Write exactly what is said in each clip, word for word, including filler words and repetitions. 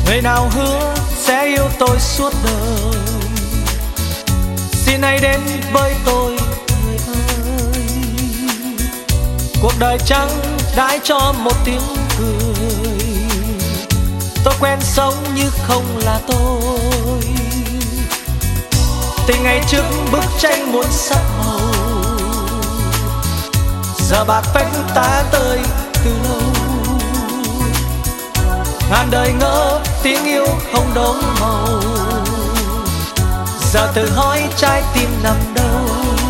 Người nào hứa sẽ yêu tôi suốt đời, xin hãy đến với tôi người ơi. Cuộc đời chẳng đãi cho một tiếng cười, tôi quen sống như không là tôi. Tình ngày trước bức tranh muôn sắc màu, giờ bạc phách tá tơi từ lâu. Ngàn đời ngỡ tiếng yêu không đốm màu, giờ tự hỏi trái tim nằm đâu.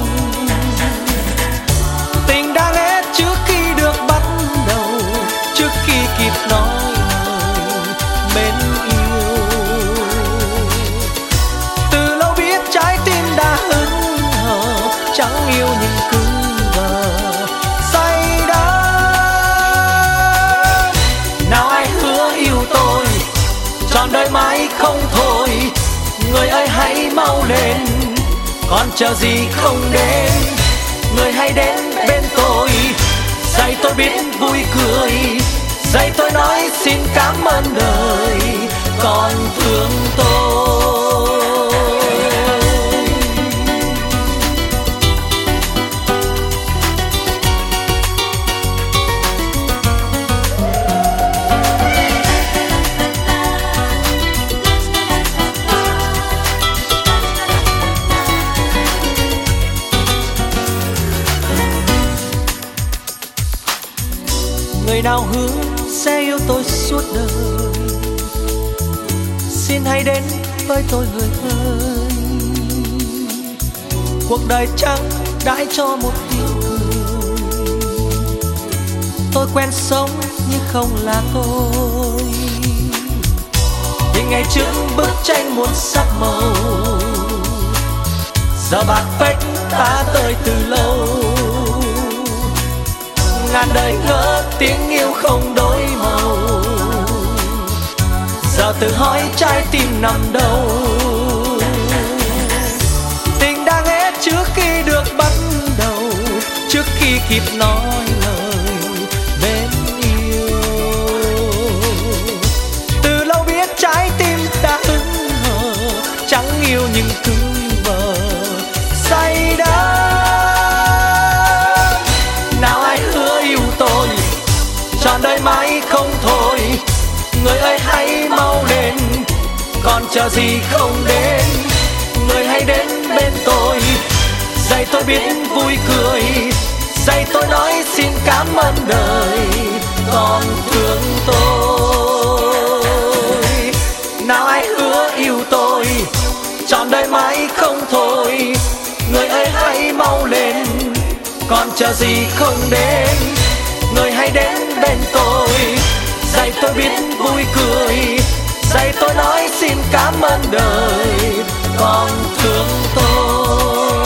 Tình đã hết trước khi được bắt đầu, trước khi kịp nói lời mến yêu. Từ lâu biết trái tim đã hững hờ, chẳng yêu nhưng cứ vờ say đắm. Nào ai hứa yêu tôi trọn đời mãi không thôi, người ơi hãy mau lên, còn chờ gì không đến. Người hãy đến bên tôi, dạy tôi biết vui cười, dạy tôi nói xin cảm ơn đời còn thương tôi. Người nào hứa sẽ yêu tôi suốt đời, xin hãy đến với tôi người ơi. Cuộc đời chẳng đãi cho một tiếng cười, tôi quen sống nhưng không là tôi. Tình ngày trước bức tranh muôn sắc màu, giờ bạc phách tá tơi từ lâu. Ngàn đời ngỡ tiếng yêu không đổi màu, giờ tự hỏi trái tim nằm đâu. Tình đang hết trước khi được bắt đầu, trước khi kịp nói lời mến yêu. Từ lâu biết trái tim đã hững hờ, chẳng yêu nhưng cứ vờ say đắm. Trọn đời mãi không thôi, người ơi hãy mau lên, còn chờ gì không đến. Người hãy đến bên tôi, dạy tôi biết vui cười, dạy tôi nói xin cảm ơn đời còn thương tôi. Nào ai hứa yêu tôi trọn đời mãi không thôi, người ơi hãy mau lên, còn chờ gì không đến. Người hãy đến bên tôi, dạy tôi biết vui cười, dạy tôi nói xin cảm ơn đời còn thương tôi.